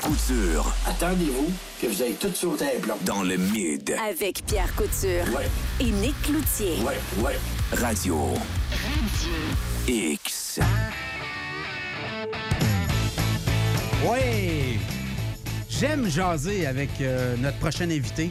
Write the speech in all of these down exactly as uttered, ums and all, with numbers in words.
Couture. Attendez-vous que vous avez tout sauté un plomb. Dans le mid. Avec Pierre Couture. Ouais. Et Nick Cloutier. Ouais, ouais. Radio. Radio. X. Ouais! J'aime jaser avec euh, notre prochain invité.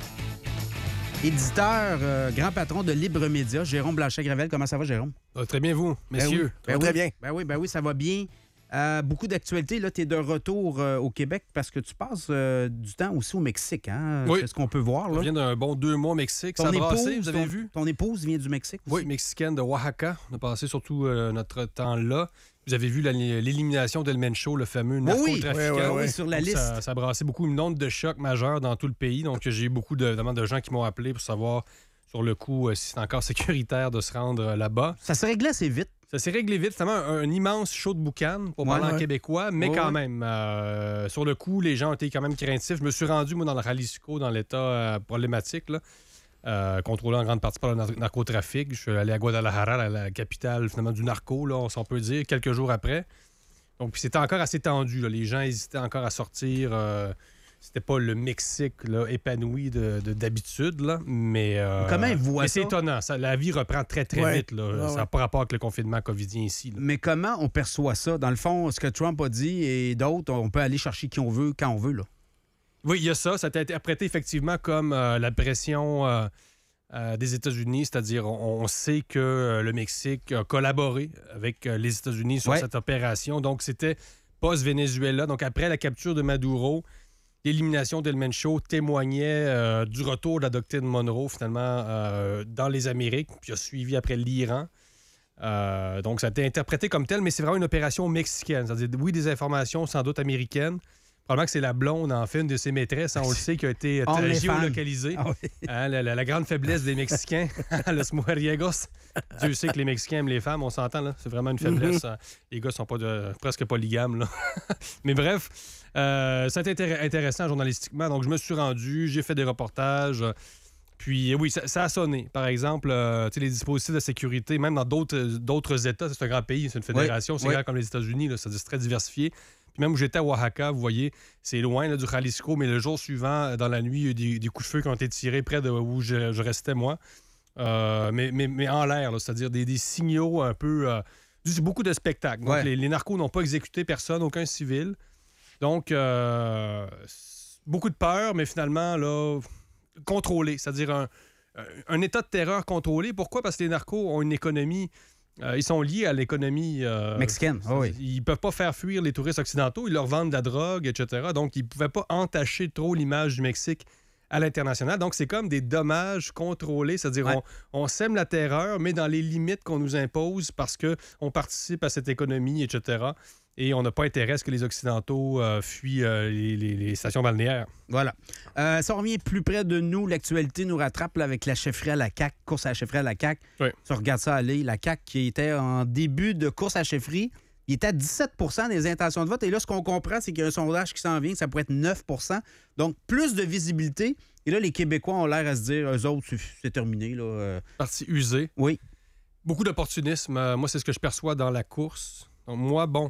Éditeur, euh, grand patron de Libre Média, Jérôme Blanchet-Gravel. Comment ça va, Jérôme? Ah, très bien, vous, messieurs. Ben oui. Ben très oui. bien. Ben oui, ben oui, ça va bien. Euh, beaucoup d'actualités. Là, tu es de retour euh, au Québec parce que tu passes euh, du temps aussi au Mexique. Hein? Oui. C'est ce qu'on peut voir. Là. On vient d'un bon deux mois au Mexique. Ton Ça a épouse, brassé, vous avez ton, vu? Ton épouse vient du Mexique aussi? Oui, mexicaine de Oaxaca. On a passé surtout euh, notre temps là. Vous avez vu la, l'élimination d'El Mencho, le fameux narcotrafiquant. Oui, oui, oui, oui, sur la Donc, liste. Ça, ça a brassé beaucoup, une onde de choc majeur dans tout le pays. Donc, j'ai eu beaucoup de, de gens qui m'ont appelé pour savoir, sur le coup, si c'est encore sécuritaire de se rendre là-bas. Ça se réglait assez vite. Ça s'est réglé vite. C'est vraiment un, un immense show de boucan, pour Ouais, parler en ouais. québécois, mais Ouais, quand ouais. même, euh, sur le coup, les gens ont été quand même craintifs. Je me suis rendu, moi, dans le Jalisco, dans l'état euh, problématique, là, euh, contrôlé en grande partie par le nar- narcotrafic. Je suis allé à Guadalajara, la capitale, finalement, du narco, là, si on peut dire, quelques jours après. Donc, puis c'était encore assez tendu, là. Les gens hésitaient encore à sortir. Euh, c'était pas le Mexique là, épanoui de, de- d'habitude, là, mais... euh, Comment ils voient mais c'est ça? étonnant. Ça, la vie reprend très, très Ouais. vite. Là. Ouais, Ça n'a ouais. pas rapport avec le confinement covidien ici. Là. Mais comment on perçoit ça? Dans le fond, ce que Trump a dit et d'autres, on peut aller chercher qui on veut, quand on veut. Là. Oui, il y a ça. Ça a été interprété effectivement comme euh, la pression euh, euh, des États-Unis, c'est-à-dire on, on sait que euh, le Mexique a collaboré avec euh, les États-Unis sur Ouais. cette opération. Donc, c'était post-Venezuela. Donc, après la capture de Maduro, l'élimination d'El Mencho témoignait euh, du retour de la doctrine Monroe, finalement, euh, dans les Amériques, puis a suivi après l'Iran. Euh, donc, ça a été interprété comme tel, mais c'est vraiment une opération mexicaine. C'est-à-dire, oui, des informations sans doute américaines. Probablement que c'est la blonde, en fait, une de ses maîtresses, hein, on le sait, qui a été On euh, les géolocalisée. Ah oui. Hein, la, la- la grande faiblesse des Mexicains, los mujeriegos. Dieu sait que les Mexicains aiment les femmes, on s'entend, là. C'est vraiment une faiblesse. hein. Les gars sont pas de- presque polygames, là. Mais bref, euh, ça a été intér- intéressant journalistiquement. Donc, je me suis rendu, j'ai fait des reportages. euh, Puis, euh, oui, ça, ça a sonné. Par exemple, euh, tu sais, les dispositifs de sécurité, même dans d'autres, d'autres États, c'est un grand pays, c'est une fédération, Oui, c'est oui. grand comme les États-Unis, là, c'est très diversifié. Puis même où j'étais à Oaxaca, vous voyez, c'est loin là, du Jalisco, mais le jour suivant, euh, dans la nuit, il y a eu des, des coups de feu qui ont été tirés près de où je, je restais, moi. Euh, mais, mais, mais en l'air, là, c'est-à-dire des, des signaux un peu... euh, c'est beaucoup de spectacles. Donc, Ouais. les, les narcos n'ont pas exécuté personne, aucun civil. Donc, euh, c'est beaucoup de peur, mais finalement, là, contrôlé. C'est-à-dire un, un état de terreur contrôlé. Pourquoi? Parce que les narcos ont une économie... euh, ils sont liés à l'économie... euh, Mexicaine, ah oui. Ils peuvent pas faire fuir les touristes occidentaux. Ils leur vendent de la drogue, et cetera. Donc, ils ne pouvaient pas entacher trop l'image du Mexique à l'international. Donc, c'est comme des dommages contrôlés. C'est-à-dire, Ouais. on, on sème la terreur, mais dans les limites qu'on nous impose parce qu'on participe à cette économie, et cetera. Et on n'a pas intérêt à ce que les Occidentaux euh, fuient euh, les, les- les stations balnéaires. Voilà. Euh, si on revient plus près de nous, l'actualité nous rattrape là, avec la chefferie à la C A Q, course à la chefferie à la C A Q. Oui. Tu regardes ça aller, la C A Q qui était en début de course à la chefferie, il était à dix-sept pour cent des intentions de vote. Et là, ce qu'on comprend, c'est qu'il y a un sondage qui s'en vient, que ça pourrait être neuf pour cent. Donc, plus de visibilité. Et là, les Québécois ont l'air à se dire, eux autres, c'est- c'est terminé. Là. Euh, Parti usé. Oui. Beaucoup d'opportunisme. Euh, moi, c'est ce que je perçois dans la course. Donc, moi, bon,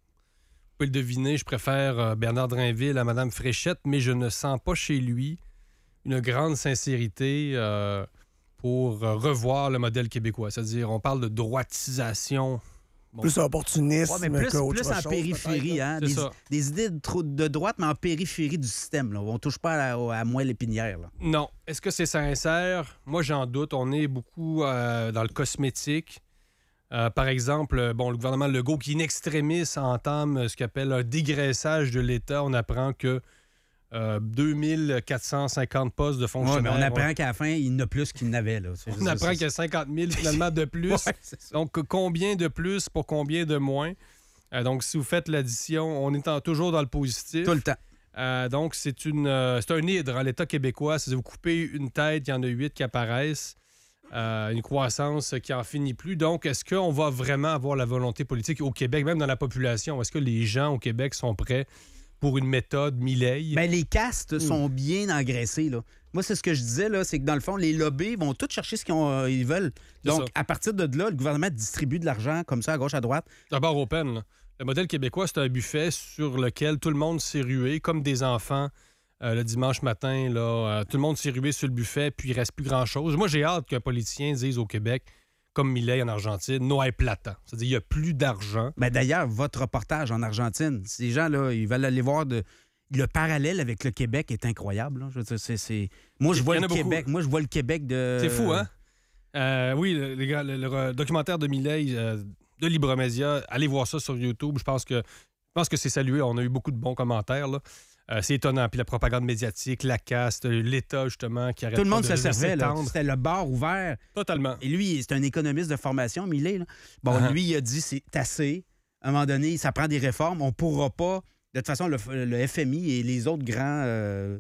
vous pouvez le deviner, je préfère euh, Bernard Drinville à Mme Fréchette, mais je ne sens pas chez lui une grande sincérité euh, pour euh, revoir le modèle québécois. C'est-à-dire, on parle de droitisation. Bon. Plus opportunisme Ouais, mais plus, qu'autre plus en chose, périphérie. peut-être, là. Hein? C'est Des, ça. des idées de, trop de droite, mais en périphérie du système. Là. On ne touche pas à, la- à moelle épinière. Là. Non. Est-ce que c'est sincère? Moi, j'en doute. On est beaucoup euh, dans le cosmétique. Euh, par exemple, euh, bon, le gouvernement Legault, qui in extremis entame ce qu'il appelle un dégraissage de l'État. On apprend que euh, deux mille quatre cent cinquante postes de Ouais, fonctionnaires... mais on apprend qu'à la fin, il n'a plus qu'il n'avait. Là. C'est- On c'est- apprend c'est- qu'il y a cinquante mille finalement de plus. Ouais, c'est ça. Donc, combien de plus pour combien de moins? Euh, donc, si vous faites l'addition, on est en- toujours dans le positif. Tout le temps. Euh, donc, c'est une, euh, c'est un hydre, hein, l'État québécois. C'est-à-dire, vous coupez une tête, il y en a huit qui apparaissent. Euh, une croissance qui en finit plus. Donc, est-ce qu'on va vraiment avoir la volonté politique au Québec, même dans la population? Est-ce que les gens au Québec sont prêts pour une méthode Milei? Ben, les castes sont bien engraissés. Là. Moi, c'est ce que je disais, là, c'est que dans le fond, les lobbies vont tous chercher ce qu'ils ont, euh, ils veulent. C'est Donc, ça. à partir de là, le gouvernement distribue de l'argent comme ça, à gauche, à droite. D'abord, au Pen, là. Le modèle québécois, c'est un buffet sur lequel tout le monde s'est rué, comme des enfants, euh, le dimanche matin. Là, euh, tout le monde s'est rué sur le buffet, puis il reste plus grand-chose. Moi, j'ai hâte qu'un politicien dise au Québec, comme Milei en Argentine, no hay plata. C'est-à-dire, il n'y a plus d'argent. Ben, d'ailleurs, votre reportage en Argentine, ces gens, là, ils veulent aller voir de... Le parallèle avec le Québec est incroyable. Là. Je veux dire, c'est, c'est... Moi, je vois le Québec. Beaucoup. Moi, je vois le Québec de... C'est fou, hein? Euh, oui, le, les gars, le, le documentaire de Milei... Euh, de Libremédia, allez voir ça sur YouTube. Je pense que, je pense que c'est salué. On a eu beaucoup de bons commentaires. Là. Euh, c'est étonnant. Puis la propagande médiatique, la caste, l'État, justement, qui arrête Tout le monde pas de se servait. Là. C'était le bar ouvert. Totalement. Et lui, c'est un économiste de formation, Milei. Là. Bon, uh-huh. Lui, il a dit, c'est assez. À un moment donné, ça prend des réformes. On ne pourra pas... De toute façon, le, le F M I et les autres grands euh,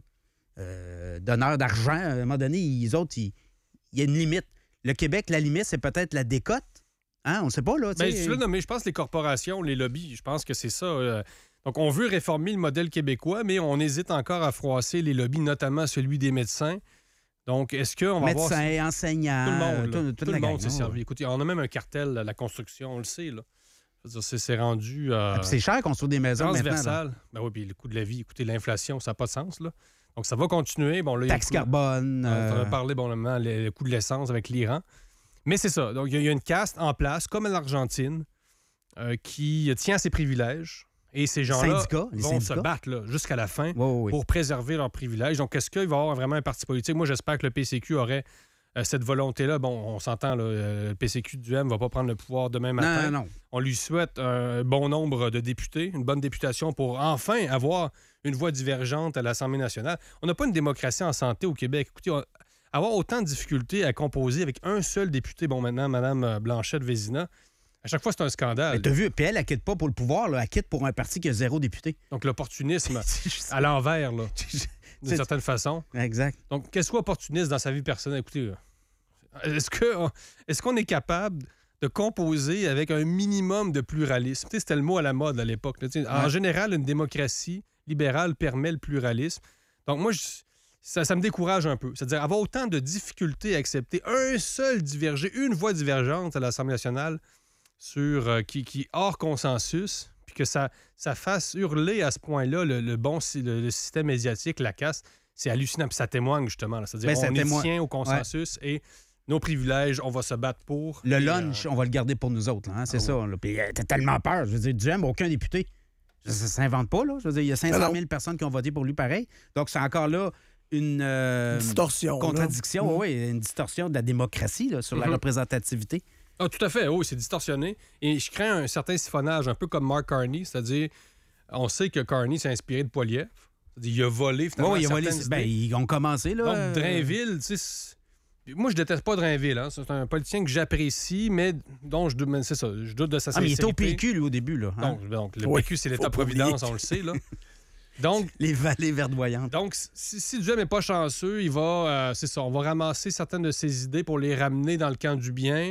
euh, donneurs d'argent, à un moment donné, les autres, il y a une limite. Le Québec, la limite, c'est peut-être la décote. Hein, on ne sait pas, là. Bien, tu l'as nommé. Je pense que les corporations, les lobbies, je pense que c'est ça. Euh, donc, on veut réformer le modèle québécois, mais on hésite encore à froisser les lobbies, notamment celui des médecins. Donc, est-ce qu'on va médecins, voir... Médecins, enseignants... Tout le monde, tout, tout, tout le monde s'est servi. Écoutez, on a même un cartel, la construction, on le sait, là. C'est, c'est rendu... Euh, ah, c'est cher construire des maisons transversal. Maintenant. Ben oui, puis le coût de la vie, écoutez, l'inflation, ça n'a pas de sens, là. Donc, ça va continuer. Bon, là, taxe carbone... Euh... On a parlé, bon, le, le coût de l'essence avec l'Iran. Mais c'est ça. Donc, il y a une caste en place, comme l'Argentine, euh, qui tient à ses privilèges. Et ces gens-là syndicats, vont syndicats. se battre là, jusqu'à la fin oui, oui. pour préserver leurs privilèges. Donc, est-ce qu'il va y avoir vraiment un parti politique? Moi, j'espère que le P C Q aurait euh, cette volonté-là. Bon, on s'entend, là, le P C Q du M ne va pas prendre le pouvoir demain matin. Non, non, non. On lui souhaite un bon nombre de députés, une bonne députation pour enfin avoir une voix divergente à l'Assemblée nationale. On n'a pas une démocratie en santé au Québec. Écoutez, on... avoir autant de difficultés à composer avec un seul député, bon, maintenant, Mme Blanchette-Vézina, à chaque fois, c'est un scandale. Mais t'as vu, puis elle, elle quitte pas pour le pouvoir, là, elle quitte pour un parti qui a zéro député. Donc, l'opportunisme à l'envers, là, d'une certaine façon. Exact. Donc, qu'elle soit opportuniste dans sa vie personnelle, écoutez, est-ce, que, est-ce qu'on est capable de composer avec un minimum de pluralisme? Tu sais, c'était le mot à la mode à l'époque. Là, en ouais. général, une démocratie libérale permet le pluralisme. Donc, moi, je... Ça, ça me décourage un peu. C'est-à-dire avoir autant de difficultés à accepter un seul divergé, une voix divergente à l'Assemblée nationale sur, euh, qui, qui hors consensus, puis que ça, ça fasse hurler à ce point-là le, le bon le, le système médiatique, la casse, c'est hallucinant. Puis ça témoigne justement. Là. C'est-à-dire ben, on témoin... y tient au consensus ouais. et nos privilèges, on va se battre pour. Le et, lunch, euh... on va le garder pour nous autres. Hein? C'est ah, ça. oui. Là. Puis t'as tellement peur. Je veux dire, du M, aucun député. Ça, ça s'invente pas. Là. Je veux dire, il y a cinq cent mille personnes qui ont voté pour lui pareil. Donc, c'est encore là une, euh, distorsion, contradiction, oui, une distorsion de la démocratie là, sur mm-hmm. la représentativité. Ah, tout à fait, oui, c'est distorsionné. Et je crains un certain siphonnage, un peu comme Mark Carney, c'est-à-dire, on sait que Carney s'est inspiré de Poilievre. C'est-à-dire, il a volé, finalement, oui, il a volé. idées. Ben, ils ont commencé, là. Donc, Drainville, tu sais... Moi, je déteste pas Drainville. Hein. C'est un politicien que j'apprécie, mais dont je doute, c'est ça, je doute de sa sincérité. Ah, mais il était au P Q, lui, au début, là. Hein? Donc, donc, le oui, P Q, c'est l'État-providence, on le sait, là. Donc, les vallées verdoyantes. Donc, si, si Duhem n'est pas chanceux, il va, euh, c'est ça, on va ramasser certaines de ses idées pour les ramener dans le camp du bien.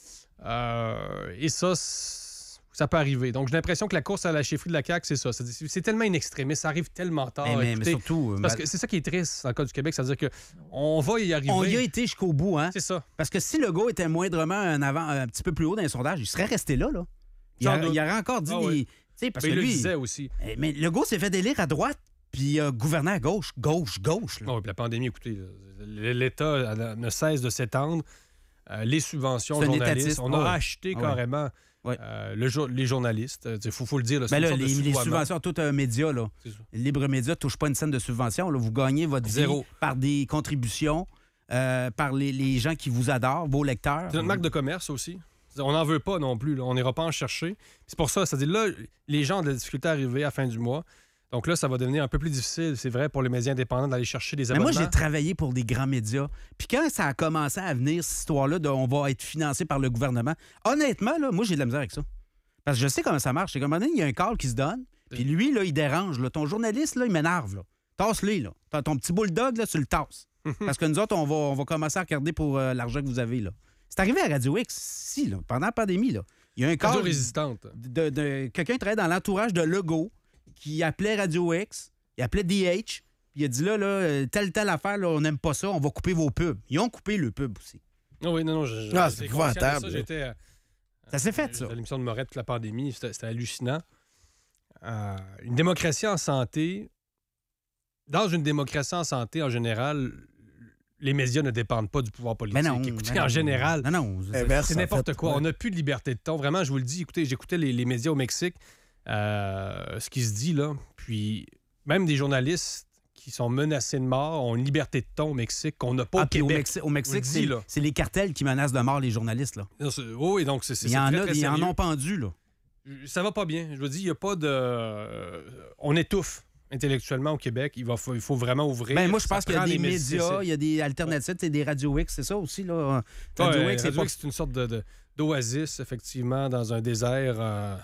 Euh, et ça, ça peut arriver. Donc, j'ai l'impression que la course à la chefferie de la C A Q, c'est ça. C'est, c'est tellement inextrémiste, ça arrive tellement tard. Mais, mais, Écoutez, mais surtout... parce que c'est ça qui est triste dans le cas du Québec, c'est-à-dire qu'on va y arriver. On y a été jusqu'au bout, hein? C'est ça. Parce que si Legault était moindrement un, avant, un petit peu plus haut dans les sondages, il serait resté là, là. Il, a, il aurait encore dit ah, des... oui. Parce mais que il lui, le disait aussi. Mais Legault s'est fait délire à droite, puis euh, gouverner à gauche, gauche, gauche. Là. Oh, puis la pandémie, écoutez, l'État ne cesse de s'étendre. Euh, les subventions c'est journalistes, on a ouais. acheté ouais. carrément ouais. euh, le jour, les journalistes. Il faut, faut le dire. Là, ben là, les, les subventions, tout un média, là. C'est ça. Le libre média ne touche pas une scène de subvention. Là. Vous gagnez votre Zéro. vie par des contributions, euh, par les, les gens qui vous adorent, vos lecteurs. C'est notre marque de commerce aussi. On n'en veut pas non plus. Là. On n'ira pas en chercher. C'est pour ça, c'est-à-dire là, les gens ont de la difficulté à arriver à la fin du mois. Donc là, ça va devenir un peu plus difficile, c'est vrai, pour les médias indépendants d'aller chercher des abonnements. Mais moi, j'ai travaillé pour des grands médias. Puis quand ça a commencé à venir, cette histoire-là, de on va être financé par le gouvernement, honnêtement, là, moi, j'ai de la misère avec ça. Parce que je sais comment ça marche. C'est comme un moment donné, il y a un call qui se donne, puis lui, là, il dérange. Là. Ton journaliste, là, il m'énerve. Là. Tasse-les, là. T'as ton petit bulldog, là, tu le tasses. Parce que nous autres, on va, on va commencer à regarder pour euh, l'argent que vous avez, là. C'est arrivé à Radio X, si, là, pendant la pandémie, là. Il y a un call... résistante. De, de, quelqu'un qui travaille dans l'entourage de Legault, qui appelait Radio X, il appelait D H, puis il a dit là, là, telle, telle affaire, là, on n'aime pas ça, on va couper vos pubs. Ils ont coupé le pub aussi. Oh oui, non, non, je, ah, c'est épouvantable. Ça, j'étais, euh, ça s'est fait, ça. À l'émission de Morette, toute la pandémie, c'était, c'était hallucinant. euh, une démocratie en santé, dans une démocratie en santé, en général, les médias ne dépendent pas du pouvoir politique. Mais non, écoutez, mais en non. général, Non, non. Eh ben, c'est en n'importe fait, quoi. ouais. On n'a plus de liberté de ton. Vraiment, je vous le dis. Écoutez, j'écoutais les, les médias au Mexique, euh, ce qui se dit là. Puis même des journalistes qui sont menacés de mort ont une liberté de ton au Mexique qu'on n'a pas Ah, au puis au Québec. Mexique, au Je Mexique, vous le dis, c'est, là. c'est les cartels qui menacent de mort les journalistes. Là. Non, c'est- Oui, donc c'est c'est- Il y c'est en très, a, très ils en sérieux. ont pendu. Là. Ça va pas bien. Je vous dis, il n'y a pas de... euh, on étouffe intellectuellement au Québec. Il, va, faut, il faut vraiment ouvrir. Ben, moi, je Ça pense qu'il y a prend des médias. médias, il y a des alternatives, c'est des Radio X, c'est ça aussi. Là. Radio Ouais, X, c'est Radio pas... X, c'est une sorte de, de- d'oasis, effectivement, dans un désert euh,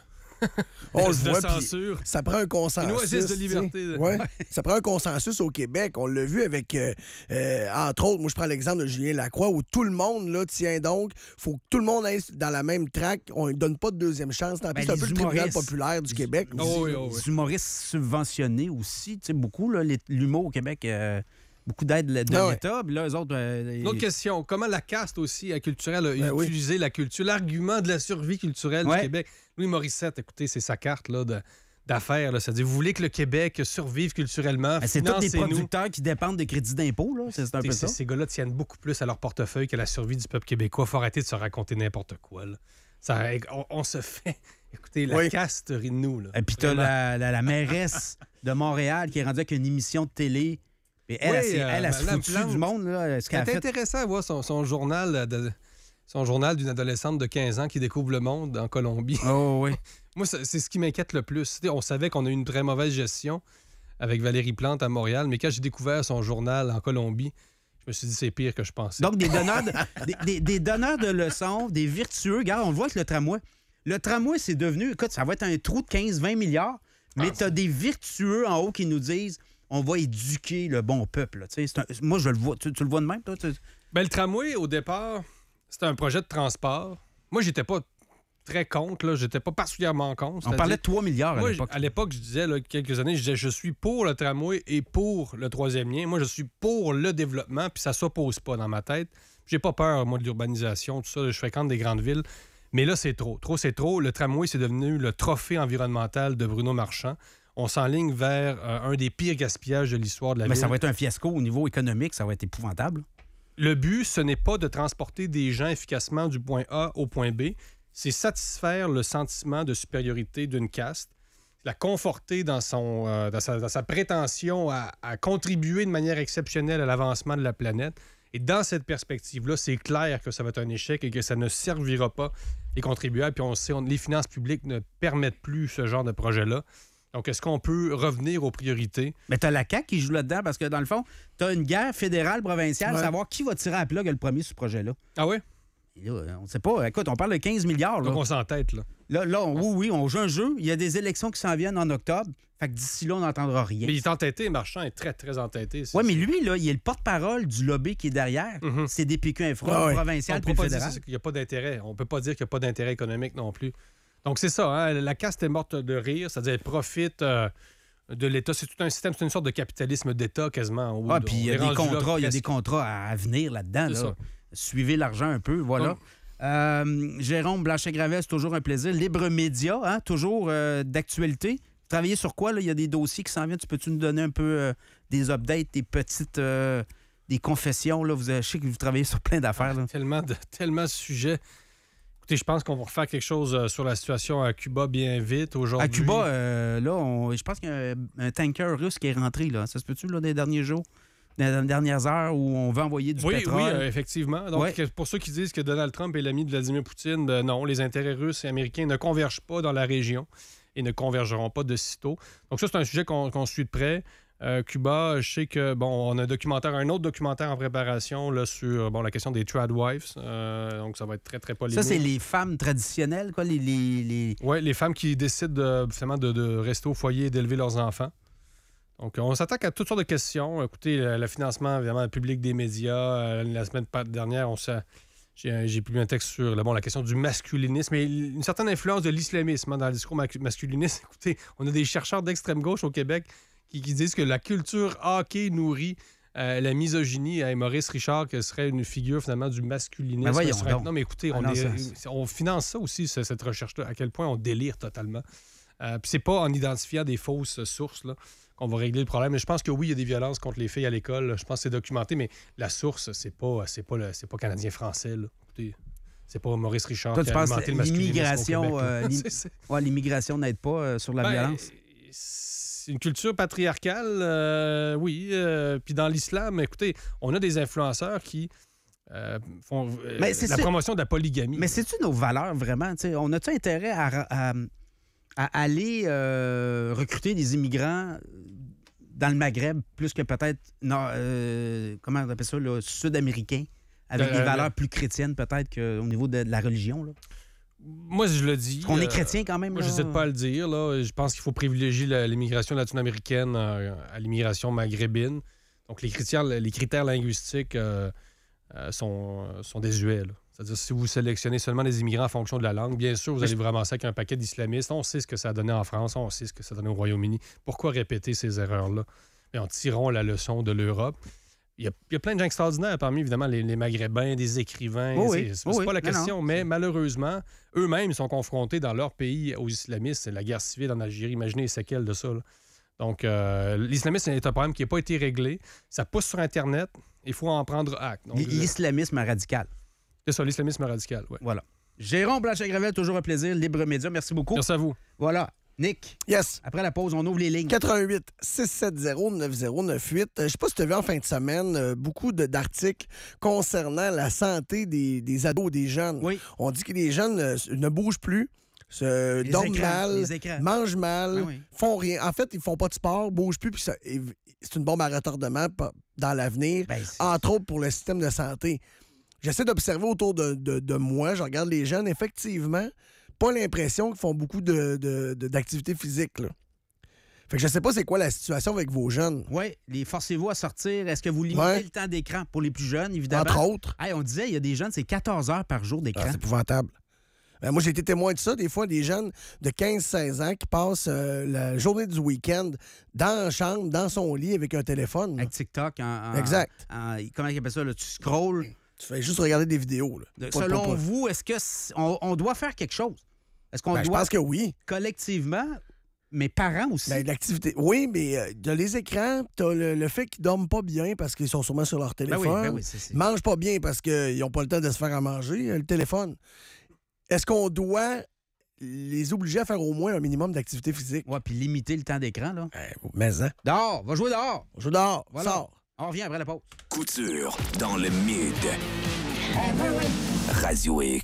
On le de voit, censure. Ça prend un consensus. Une oasis de tu sais. liberté. Ouais. Ça prend un consensus au Québec. On l'a vu avec, euh, euh, entre autres, moi je prends l'exemple de Julien Lacroix, où tout le monde, là, tient donc, faut que tout le monde aille dans la même track. On ne donne pas de deuxième chance. Tant pis, Ben, c'est un les peu le tribunal humoristes. populaire du Québec. Oh aussi. oui, oh oui. Les humoristes subventionnés aussi, tu sais, beaucoup, là, les- l'humour au Québec, euh, beaucoup d'aide de Ah ouais. l'État. Puis là, eux autres... euh, Une autre question. Comment la caste aussi euh, culturelle a Ben oui. utilisé la culture, l'argument de la survie culturelle Ouais. du Québec? Louis Morissette, écoutez, c'est sa carte là, de, d'affaires. Là. Ça dit, vous voulez que le Québec survive culturellement, ben, c'est tous des financez-nous. producteurs qui dépendent des crédits d'impôt, là. C'est, c'est un peu Écoutez, ça. Ces gars-là tiennent beaucoup plus à leur portefeuille qu'à la survie du peuple québécois. Faut arrêter de se raconter n'importe quoi. Là. Ça, on, on se fait... Écoutez, la Oui. caste rit de nous. Là. Et puis t'as Vraiment. la, la, la mairesse de Montréal qui est rendue avec une émission de télé. Et elle, Oui, elle, s'est- euh, elle, elle se Madame fout Plante. du monde, là, ce qu'elle a C'est fait. intéressant à voir son, son journal de, son journal d'une adolescente de quinze ans qui découvre le monde en Colombie. Oh, oui. Moi, c'est c'est ce qui m'inquiète le plus. Tu sais, on savait qu'on a eu une très mauvaise gestion avec Valérie Plante à Montréal, mais quand j'ai découvert son journal en Colombie, je me suis dit c'est pire que je pensais. Donc, des donneurs, de, des, des- des donneurs de leçons, des vertueux. Regarde, on le voit avec le tramway. Le tramway, c'est devenu, écoute, ça va être un trou de quinze à vingt milliards, mais Ah, tu as des vertueux en haut qui nous disent on va éduquer le bon peuple. là. Tu sais, c'est un- moi, je le vois. Tu, tu le vois de même, toi? Tu- Ben, le tramway, au départ, c'était un projet de transport. Moi, j'étais pas très contre, là. J'étais pas particulièrement contre. On C'est-à-dire- parlait de trois milliards à Moi, l'époque. à l'époque, je disais, là, quelques années, je disais, je suis pour le tramway et pour le troisième lien. Moi, je suis pour le développement, puis ça s'oppose pas dans ma tête. J'ai pas peur, moi, de l'urbanisation, tout ça. Je fréquente des grandes villes. Mais là, c'est trop. Trop, c'est trop. Le tramway, c'est devenu le trophée environnemental de Bruno Marchand. On s'enligne vers euh, un des pires gaspillages de l'histoire de la Mais ville. ça va être un fiasco au niveau économique, ça va être épouvantable. Le but, ce n'est pas de transporter des gens efficacement du point A au point B. C'est satisfaire le sentiment de supériorité d'une caste, la conforter dans, son, euh, dans, sa, dans sa prétention à, à contribuer de manière exceptionnelle à l'avancement de la planète. Et dans cette perspective-là, c'est clair que ça va être un échec et que ça ne servira pas les contribuables. Puis on sait, on- les finances publiques ne permettent plus ce genre de projet-là. Donc, est-ce qu'on peut revenir aux priorités? Mais t'as la C A Q qui joue là-dedans parce que, dans le fond, t'as une guerre fédérale, provinciale, Ouais. savoir qui va tirer à la plug le premier sur ce projet-là. Ah oui? Et là, on ne sait pas. Écoute, on parle de quinze milliards. Là, Donc, on s'entête, là. là, là, on- oui, oui, on joue un jeu. Il y a des élections qui s'en viennent en octobre. Fait que d'ici là, on n'entendra rien. Mais il est entêté, Marchand est très, très entêté. C'est- Oui, mais lui, là, il est le porte-parole du lobby qui est derrière. Mhm. C'est D P Q Infra, Ah ouais. On provincial ne puis peut pas dire fédéral. c'est- qu'il n'y a pas d'intérêt. On ne peut pas dire qu'il n'y a pas d'intérêt économique non plus. Donc, c'est ça. Hein? La caste est morte de rire. C'est-à-dire, elle profite euh, de l'État. C'est tout un système, c'est une sorte de capitalisme d'État quasiment. où Ah, on puis il y est a des rendu là contrats, il y a presque. des contrats à à venir là-dedans. C'est Là. ça. Suivez l'argent un peu, voilà. Donc- Euh, Jérôme Blanchet-Gravel, c'est toujours un plaisir. Libre Média, hein, toujours euh, d'actualité. Vous travaillez sur quoi? Là? Il y a des dossiers qui s'en viennent. Tu peux-tu nous donner un peu euh, des updates, des petites euh, des confessions? Là? Vous, je sais que vous travaillez sur plein d'affaires. là. Tellement de, tellement de sujets. Écoutez, je pense qu'on va refaire quelque chose euh, sur la situation à Cuba bien vite aujourd'hui. À Cuba, euh, là, on- je pense qu'il y a un, un tanker russe qui est rentré. Là. Ça se peut-tu, là, des derniers jours? Dans les dernières heures où on veut envoyer du Oui, pétrole? oui, euh, effectivement. Donc, Ouais. que- pour ceux qui disent que Donald Trump est l'ami de Vladimir Poutine, ben non, les intérêts russes et américains ne convergent pas dans la région et ne convergeront pas de sitôt. Donc, ça, c'est un sujet qu'on qu'on suit de près. Euh, Cuba, je sais que, bon, on a un documentaire, un autre documentaire en préparation là, sur bon, la question des tradwives. Euh, donc, ça va être très, très polémique. Ça, c'est les femmes traditionnelles, quoi, les... les, les... Oui, les femmes qui décident de, finalement de, de rester au foyer et d'élever leurs enfants. Donc, on s'attaque à toutes sortes de questions. Écoutez, le, le financement, évidemment, public des médias. Euh, la semaine pa- dernière, on s'est- j'ai, j'ai publié un texte sur le- bon, la question du masculinisme et une certaine influence de l'islamisme hein, dans le discours ma- masculiniste. Écoutez, on a des chercheurs d'extrême gauche au Québec qui, qui disent que la culture hockey nourrit euh, la misogynie. Et Maurice Richard, qui serait une figure, finalement, du masculinisme. Mais voyons serait- donc. Non, mais écoutez, Ah on, non, est- ça- on finance ça aussi, ce- cette recherche-là, à quel point on délire totalement. Euh, Puis c'est pas en identifiant des fausses sources là, qu'on va régler le problème. Mais je pense que oui, il y a des violences contre les filles à l'école. Je pense que c'est documenté, mais la source, c'est pas, c'est pas, le, c'est pas canadien-français. Là. Écoutez, c'est pas Maurice Richard Toi, qui tu a penses alimenté que le masculinisme au l'immigration, Québec, là. euh, l'im- C'est- c'est- ouais, l'immigration n'aide pas euh, sur la Ben, violence? c'est une culture patriarcale, euh, oui. euh, Puis dans l'islam, écoutez, on a des influenceurs qui euh, font euh, Mais c'est la ça. promotion de la polygamie. Mais c'est-tu nos valeurs, vraiment? T'sais, on a-tu intérêt à, à- à aller euh, recruter des immigrants dans le Maghreb plus que peut-être, non, euh, comment on appelle ça, là, sud-américains, avec Euh, des le- valeurs plus chrétiennes peut-être qu'au niveau de, de la religion? Là? Moi, je le dis. Parce qu'on est euh, chrétien quand même. Moi, là. je n'hésite pas à le dire. Là. Je pense qu'il faut privilégier la- l'immigration latino-américaine euh, à l'immigration maghrébine. Donc, les critères, les critères linguistiques euh, euh, sont, sont désuets. là. C'est-à-dire, si vous sélectionnez seulement des immigrants en fonction de la langue, bien sûr, vous allez vous ramasser avec un paquet d'islamistes. On sait ce que ça a donné en France, on sait ce que ça a donné au Royaume-Uni. Pourquoi répéter ces erreurs-là? Et en tirant la leçon de l'Europe. Il y, a, il y a plein de gens extraordinaires parmi, évidemment, les, les Maghrébins, des écrivains. Oh oui, c'est c'est oh oui. pas la Non, question, non. mais malheureusement, eux-mêmes ils sont confrontés dans leur pays aux islamistes. C'est la guerre civile en Algérie. Imaginez les séquelles de ça. là. Donc, euh, l'islamisme est un problème qui n'a pas été réglé. Ça pousse sur Internet. Il faut en prendre acte. Donc, L'islamisme radical. c'est ça, l'islamisme radical. Ouais. Voilà. Jérôme Blanchet-Gravel, toujours un plaisir. Libre Média, merci beaucoup. Merci à vous. Voilà. Nick, Yes. après la pause, on ouvre les lignes. quatre un huit, six sept zéro, neuf zéro neuf huit. Euh, Je sais pas si tu as vu en fin de semaine euh, beaucoup de- d'articles concernant la santé des, des ados, des jeunes. Oui. On dit que les jeunes euh, ne bougent plus, se Les dorment écrans, mal, les écrans. mangent mal, Ah oui. font rien. En fait, ils font pas de sport, bougent plus, puis ça- et- c'est une bombe à retardement pa- dans l'avenir, Ben, c'est- entre autres pour le système de santé. J'essaie d'observer autour de, de- de moi, je regarde les jeunes, effectivement, pas l'impression qu'ils font beaucoup de, de- de- d'activités physiques. Là. Fait que je sais pas c'est quoi la situation avec vos jeunes. Oui, les forcez-vous à sortir. Est-ce que vous limitez Ouais. le temps d'écran pour les plus jeunes, évidemment? Entre autres. Hey, on disait, il y a des jeunes, c'est quatorze heures par jour Ah, d'écran. c'est épouvantable. Ben, moi, j'ai été témoin de ça. Des fois, des jeunes de quinze seize ans qui passent euh, la journée du week-end dans la chambre, dans son lit, avec un téléphone. là. Avec TikTok, en, en- Exact. en- comment ils appellent ça? Là? Tu scrolls. Tu fais juste regarder des vidéos. Là. De- Pas- pas- selon pas- vous, est-ce que c- on, on doit faire quelque chose? Est-ce qu'on Ben, je doit pense que oui. collectivement, mais parents aussi? Ben, l'activité. Oui, mais euh, t'as les écrans, t'as le, le fait qu'ils dorment pas bien parce qu'ils sont sûrement sur leur Ben téléphone. oui, ben oui, c'est- c'est- Ils mangent pas bien parce qu'ils n'ont pas le temps de se faire à manger, euh, le téléphone. Est-ce qu'on doit les obliger à faire au moins un minimum d'activité physique? Ouais, puis limiter le temps d'écran, là. Ben, mais hein. Dehors, va jouer dehors. Je dors, Voilà. sors. On revient après la pause. Couture dans le mid. Radio X.